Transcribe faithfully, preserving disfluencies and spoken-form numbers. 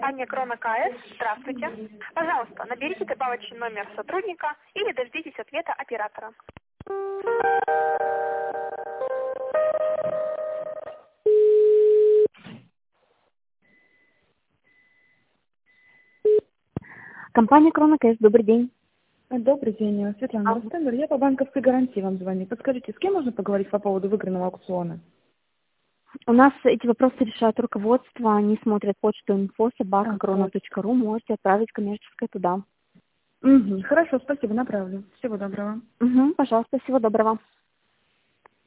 компания Крона КС. Здравствуйте. Пожалуйста, наберите добавочный номер сотрудника или дождитесь ответа оператора. Компания Крона КС, добрый день. Добрый день, Светлана А. Ростемир. Я по банковской гарантии вам звоню. Подскажите, с кем можно поговорить по поводу выигранного аукциона? У нас эти вопросы решает руководство, они смотрят почту инфо собака крона точка ру, можете отправить коммерческое туда. Угу. Хорошо, спасибо, направлю. Всего доброго. Угу, пожалуйста, всего доброго.